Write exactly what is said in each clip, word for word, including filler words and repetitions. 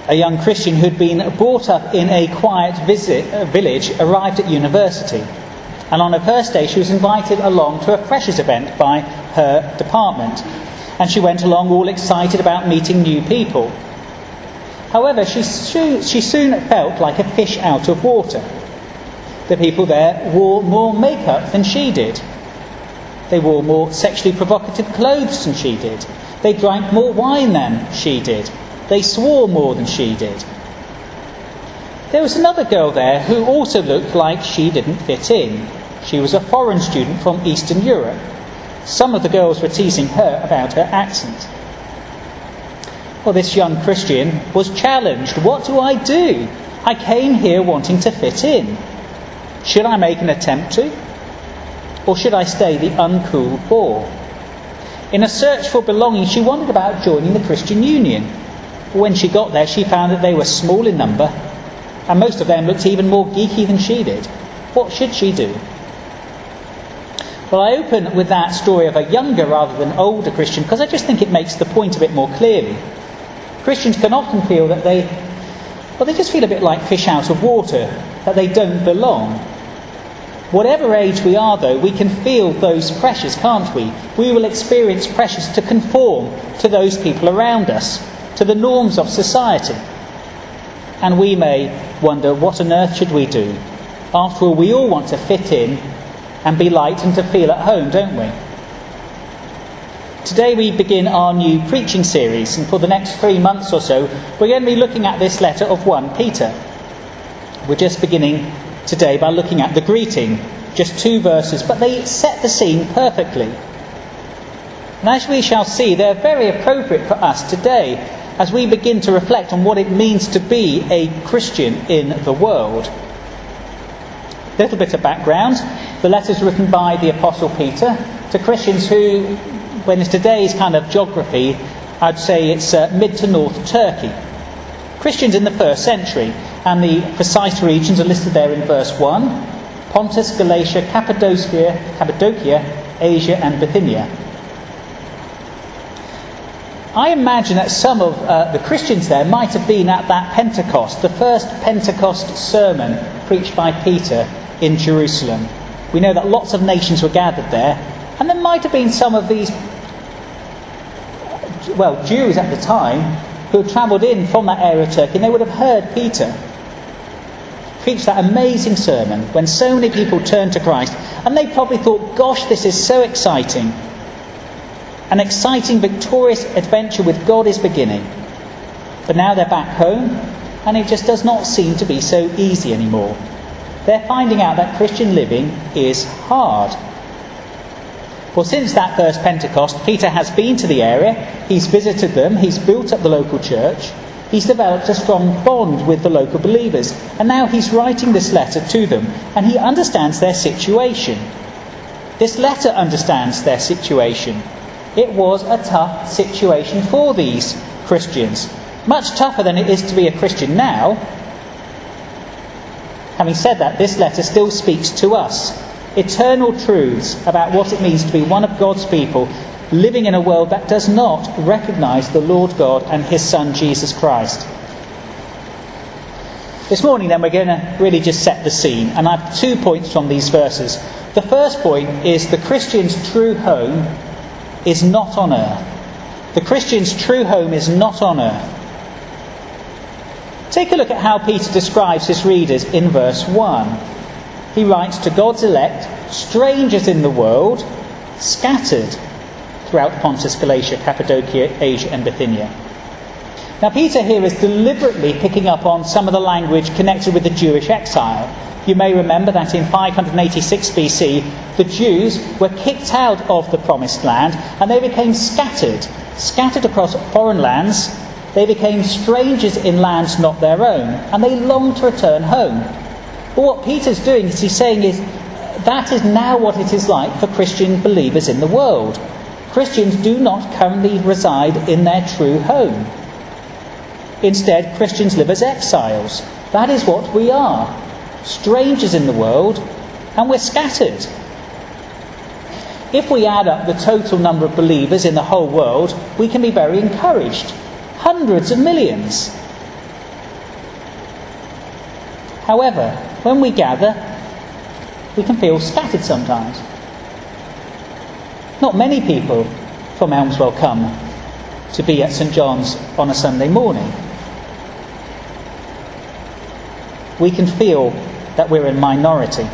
a young Christian who'd been brought up in a quiet visit, uh, village, arrived at university. And on her first day, she was invited along to a freshers event by her department. And she went along all excited about meeting new people. However, she soon, she soon felt like a fish out of water. The people there wore more makeup than she did. They wore more sexually provocative clothes than she did. They drank more wine than she did. They swore more than she did. There was another girl there who also looked like she didn't fit in. She was a foreign student from Eastern Europe. Some of the girls were teasing her about her accent. Well, this young Christian was challenged. What do I do? I came here wanting to fit in. Should I make an attempt to? Or should I stay the uncool bore? In a search for belonging, she wondered about joining the Christian Union. When she got there, she found that they were small in number, and most of them looked even more geeky than she did. What should she do? Well, I open with that story of a younger rather than older Christian because I just think it makes the point a bit more clearly. Christians can often feel that they, well, they just feel a bit like fish out of water, that they don't belong. Whatever age we are, though, we can feel those pressures, can't we? We will experience pressures to conform to those people around us, to the norms of society. And we may wonder, what on earth should we do? After all, we all want to fit in and be liked and to feel at home, don't we? Today we begin our new preaching series, and for the next three months or so, we're going to be looking at this letter of First Peter. We're just beginning today by looking at the greeting, just two verses, but they set the scene perfectly. And as we shall see, they're very appropriate for us today as we begin to reflect on what it means to be a Christian in the world. A little bit of background. The letter is written by the Apostle Peter to Christians who, when it's today's kind of geography, I'd say it's uh, mid to north Turkey. Christians in the first century, and the precise regions are listed there in verse one: Pontus, Galatia, Cappadocia, Cappadocia, Asia and Bithynia. I imagine that some of uh, the Christians there might have been at that Pentecost, the first Pentecost sermon preached by Peter in Jerusalem. We know that lots of nations were gathered there, and there might have been some of these, well, Jews at the time who had travelled in from that area of Turkey, and they would have heard Peter preach that amazing sermon when so many people turned to Christ, and they probably thought, gosh, this is so exciting. An exciting, victorious adventure with God is beginning. But now they're back home, and it just does not seem to be so easy anymore. They're finding out that Christian living is hard. Well, since that first Pentecost, Peter has been to the area, he's visited them, he's built up the local church, he's developed a strong bond with the local believers, and now he's writing this letter to them, and he understands their situation. This letter understands their situation. It was a tough situation for these Christians. Much tougher than it is to be a Christian now. Having said that, this letter still speaks to us. Eternal truths about what it means to be one of God's people, living in a world that does not recognise the Lord God and his Son Jesus Christ. This morning then we're going to really just set the scene, and I have two points from these verses. The first point is the Christian's true home is not on earth. The Christian's true home is not on earth. Take a look at how Peter describes his readers in verse one. He writes to God's elect, strangers in the world, scattered throughout Pontus, Galatia, Cappadocia, Asia and Bithynia. Now Peter here is deliberately picking up on some of the language connected with the Jewish exile. You may remember that in five hundred eighty-six B C, the Jews were kicked out of the promised land and they became scattered, scattered across foreign lands. They became strangers in lands not their own, and they longed to return home. But what Peter's doing is he's saying is that is now what it is like for Christian believers in the world. Christians do not currently reside in their true home. Instead, Christians live as exiles. That is what we are. Strangers in the world, and we're scattered. If we add up the total number of believers in the whole world, we can be very encouraged. Hundreds of millions. However, when we gather, we can feel scattered sometimes. Not many people from Elmswell come to be at St John's on a Sunday morning. We can feel that we're in minority.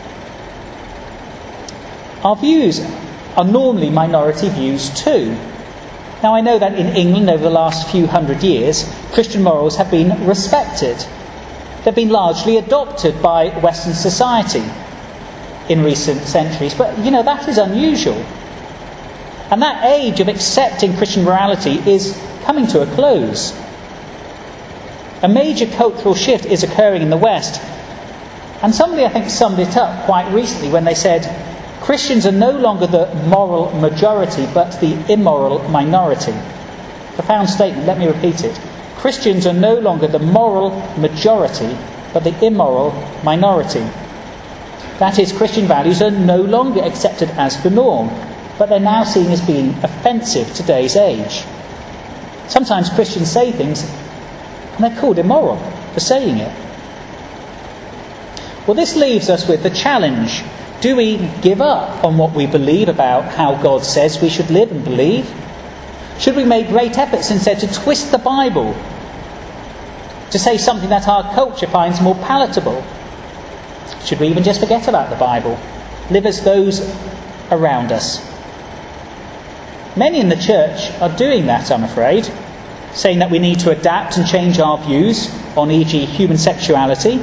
Our views are normally minority views too. Now, I know that in England over the last few hundred years, Christian morals have been respected. They've been largely adopted by Western society in recent centuries, but you know, that is unusual. And that age of accepting Christian morality is coming to a close. A major cultural shift is occurring in the West, and somebody I think summed it up quite recently when they said, Christians are no longer the moral majority, but the immoral minority. Profound statement, let me repeat it. Christians are no longer the moral majority, but the immoral minority. That is, Christian values are no longer accepted as the norm, but they're now seen as being offensive to today's age. Sometimes Christians say things, and they're called immoral for saying it. Well, this leaves us with the challenge. Do we give up on what we believe about how God says we should live and believe? Should we make great efforts instead to twist the Bible, to say something that our culture finds more palatable? Should we even just forget about the Bible, live as those around us? Many in the church are doing that, I'm afraid, saying that we need to adapt and change our views on, for example, human sexuality.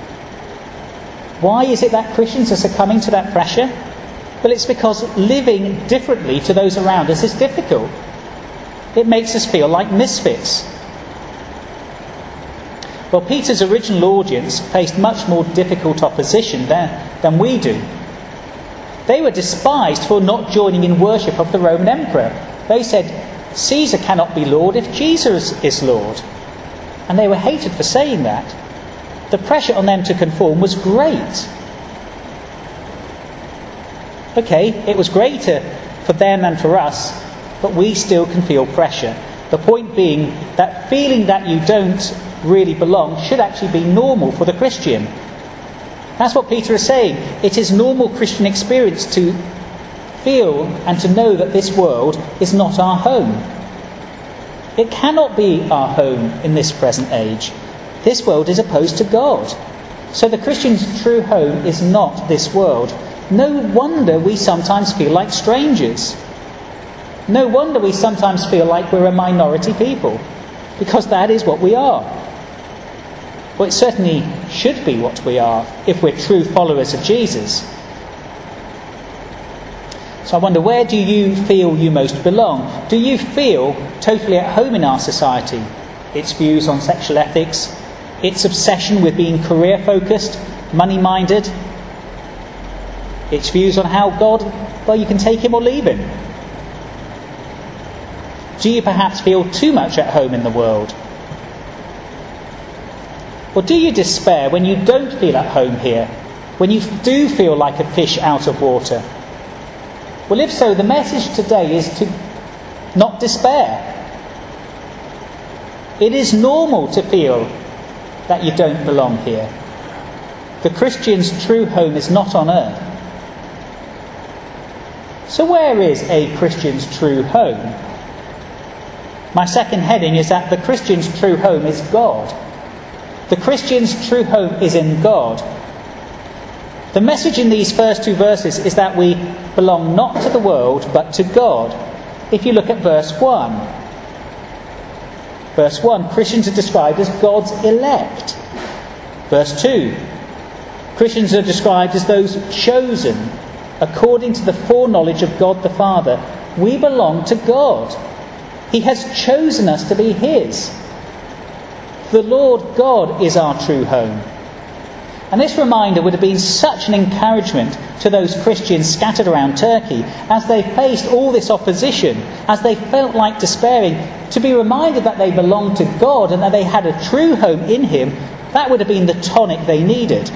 Why is it that Christians are succumbing to that pressure? Well, it's because living differently to those around us is difficult. It makes us feel like misfits. Well, Peter's original audience faced much more difficult opposition there than we do. They were despised for not joining in worship of the Roman Emperor. They said, Caesar cannot be Lord if Jesus is Lord. And they were hated for saying that. The pressure on them to conform was great. Okay, it was greater for them than for us, but we still can feel pressure. The point being that feeling that you don't really belong should actually be normal for the Christian. That's what Peter is saying. It is normal Christian experience to feel and to know that this world is not our home. It cannot be our home in this present age. This world is opposed to God. So the Christian's true home is not this world. No wonder we sometimes feel like strangers. No wonder we sometimes feel like we're a minority people, because that is what we are. Well, it certainly should be what we are if we're true followers of Jesus. So I wonder, where do you feel you most belong? Do you feel totally at home in our society? Its views on sexual ethics, its obsession with being career-focused, money-minded, its views on how God, well, you can take him or leave him. Do you perhaps feel too much at home in the world? Or do you despair when you don't feel at home here, when you do feel like a fish out of water? Well, if so, the message today is to not despair. It is normal to feel that you don't belong here. The Christian's true home is not on earth. So where is a Christian's true home? My second heading is that the Christian's true home is God. The Christian's true home is in God. The message in these first two verses is that we belong not to the world, but to God. If you look at verse one. Verse one, Christians are described as God's elect. Verse two, Christians are described as those chosen according to the foreknowledge of God the Father. We belong to God. He has chosen us to be his. The Lord God is our true home. And this reminder would have been such an encouragement to those Christians scattered around Turkey as they faced all this opposition, as they felt like despairing, to be reminded that they belonged to God and that they had a true home in him. That would have been the tonic they needed.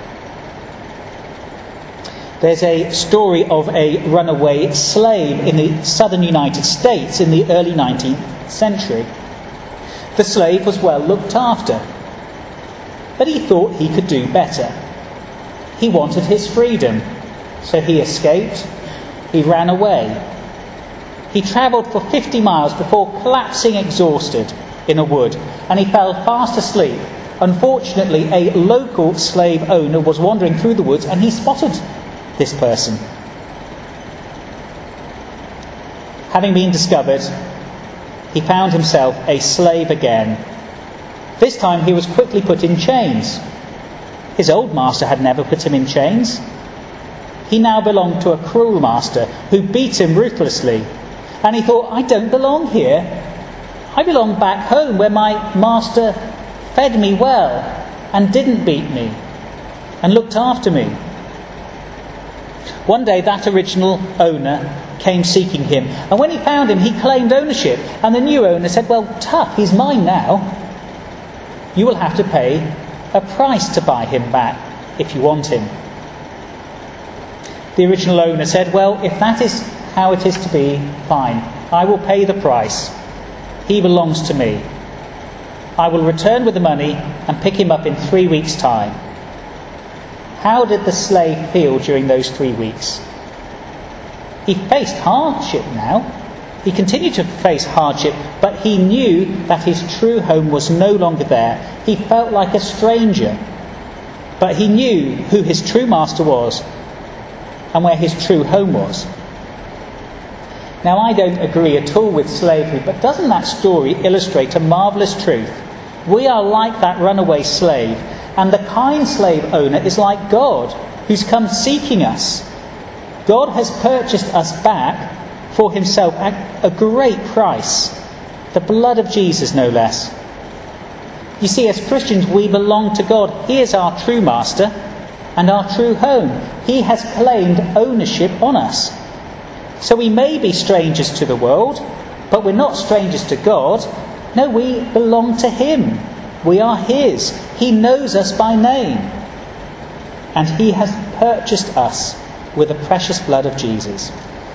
There's a story of a runaway slave in the southern United States in the early nineteenth century. The slave was well looked after. but he thought he could do better. He wanted his freedom, so he escaped, he ran away. He travelled for fifty miles before collapsing exhausted in a wood, and he fell fast asleep. Unfortunately, a local slave owner was wandering through the woods, and he spotted this person. Having been discovered, he found himself a slave again. This time he was quickly put in chains. His old master had never put him in chains. He now belonged to a cruel master who beat him ruthlessly. And he thought, I don't belong here. I belong back home where my master fed me well and didn't beat me and looked after me. One day that original owner came seeking him, and when he found him, he claimed ownership, and the new owner said, well, tough, he's mine now. You will have to pay a price to buy him back if you want him. The original owner said, well, if that is how it is to be, fine. I will pay the price. He belongs to me. I will return with the money and pick him up in three weeks' time. How did the slave feel during those three weeks? He faced hardship now. He continued to face hardship, but he knew that his true home was no longer there. He felt like a stranger, but he knew who his true master was and where his true home was. Now, I don't agree at all with slavery, but doesn't that story illustrate a marvellous truth? We are like that runaway slave, and the kind slave owner is like God, who's come seeking us. God has purchased us back for himself at a great price, the blood of Jesus, no less. You see, as Christians, we belong to God. He is our true master and our true home. He has claimed ownership on us. So we may be strangers to the world, but we're not strangers to God. No, we belong to him. We are his. He knows us by name. And he has purchased us with the precious blood of Jesus.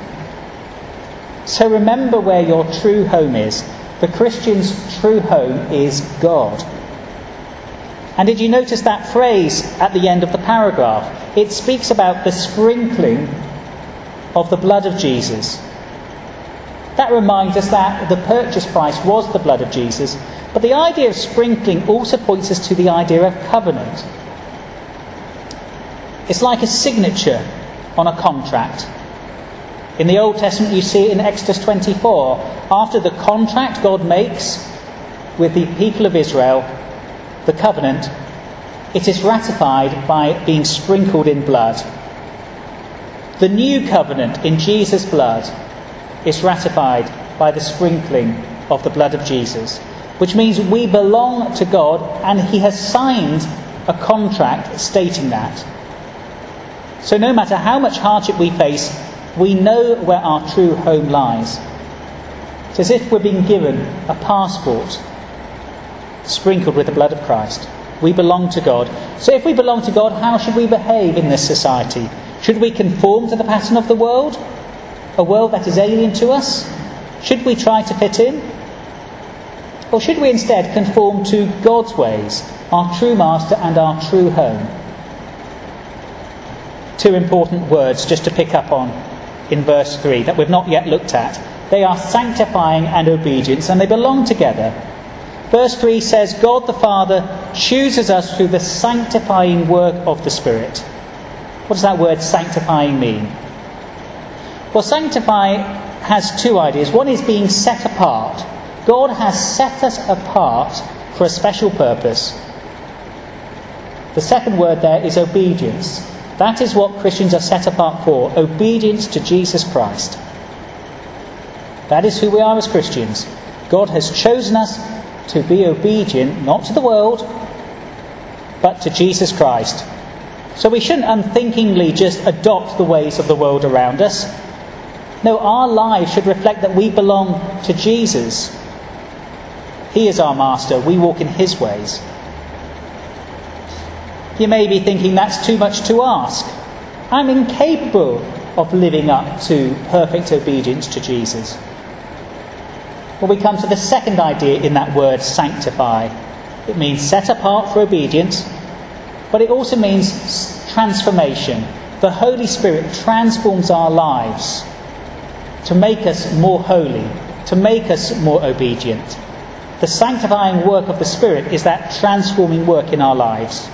So remember where your true home is. The Christian's true home is God. And did you notice that phrase at the end of the paragraph? It speaks about the sprinkling of the blood of Jesus. That reminds us that the purchase price was the blood of Jesus, but the idea of sprinkling also points us to the idea of covenant. It's like a signature on a contract. In the Old Testament, you see it in Exodus twenty-four. After the contract God makes with the people of Israel, the covenant, it is ratified by being sprinkled in blood. The new covenant in Jesus' blood is ratified by the sprinkling of the blood of Jesus, which means we belong to God, and he has signed a contract stating that. So no matter how much hardship we face, we know where our true home lies. It's as if we're being given a passport sprinkled with the blood of Christ. We belong to God. So if we belong to God, how should we behave in this society? Should we conform to the pattern of the world? A world that is alien to us? Should we try to fit in? Or should we instead conform to God's ways, our true master and our true home? Two important words just to pick up on in verse three that we've not yet looked at. They are sanctifying and obedience, and they belong together. Verse three says, God the Father chooses us through the sanctifying work of the Spirit. What does that word sanctifying mean? Well, sanctify has two ideas. One is being set apart. God has set us apart for a special purpose. The second word there is obedience. That is what Christians are set apart for, obedience to Jesus Christ. That is who we are as Christians. God has chosen us to be obedient, not to the world, but to Jesus Christ. So we shouldn't unthinkingly just adopt the ways of the world around us. No, our lives should reflect that we belong to Jesus. He is our master. We walk in his ways. You may be thinking that's too much to ask. I'm incapable of living up to perfect obedience to Jesus. Well, we come to the second idea in that word, sanctify. It means set apart for obedience, but it also means transformation. The Holy Spirit transforms our lives to make us more holy, to make us more obedient. The sanctifying work of the Spirit is that transforming work in our lives.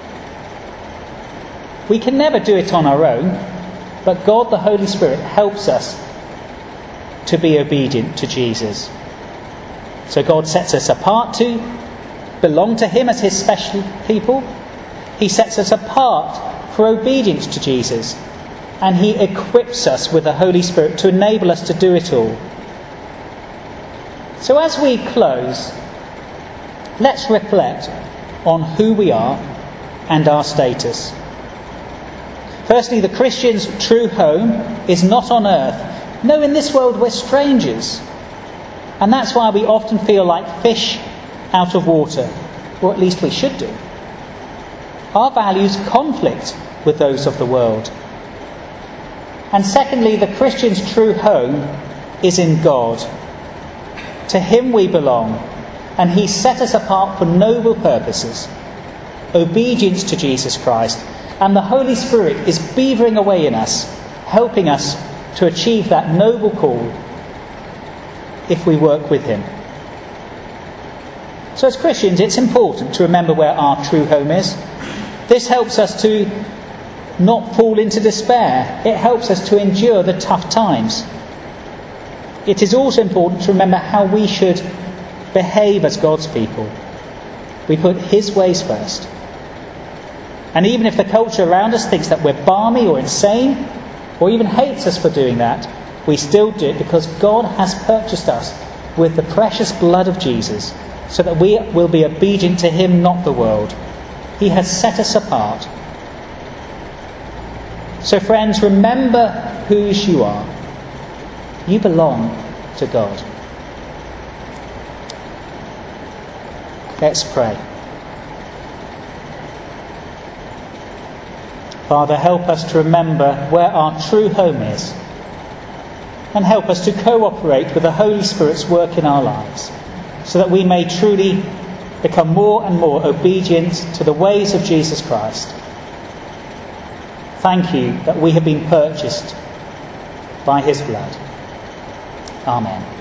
We can never do it on our own, but God the Holy Spirit helps us to be obedient to Jesus. So God sets us apart to belong to him as his special people. He sets us apart for obedience to Jesus, and he equips us with the Holy Spirit to enable us to do it all. So as we close, let's reflect on who we are and our status. Firstly, the Christian's true home is not on earth. No, in this world we're strangers. And that's why we often feel like fish out of water, or at least we should do. Our values conflict with those of the world. And secondly, the Christian's true home is in God. To him we belong, and he set us apart for noble purposes. Obedience to Jesus Christ, and the Holy Spirit is beavering away in us, helping us to achieve that noble call if we work with him. So as Christians, it's important to remember where our true home is. This helps us to not fall into despair. It helps us to endure the tough times. It is also important to remember how we should behave as God's people. We put his ways first. And even if the culture around us thinks that we're balmy or insane, or even hates us for doing that, we still do it because God has purchased us with the precious blood of Jesus, so that we will be obedient to him, not the world. He has set us apart. So friends, remember whose you are. You belong to God. Let's pray. Father, help us to remember where our true home is, and help us to cooperate with the Holy Spirit's work in our lives, so that we may truly become more and more obedient to the ways of Jesus Christ. Thank you that we have been purchased by his blood. Amen.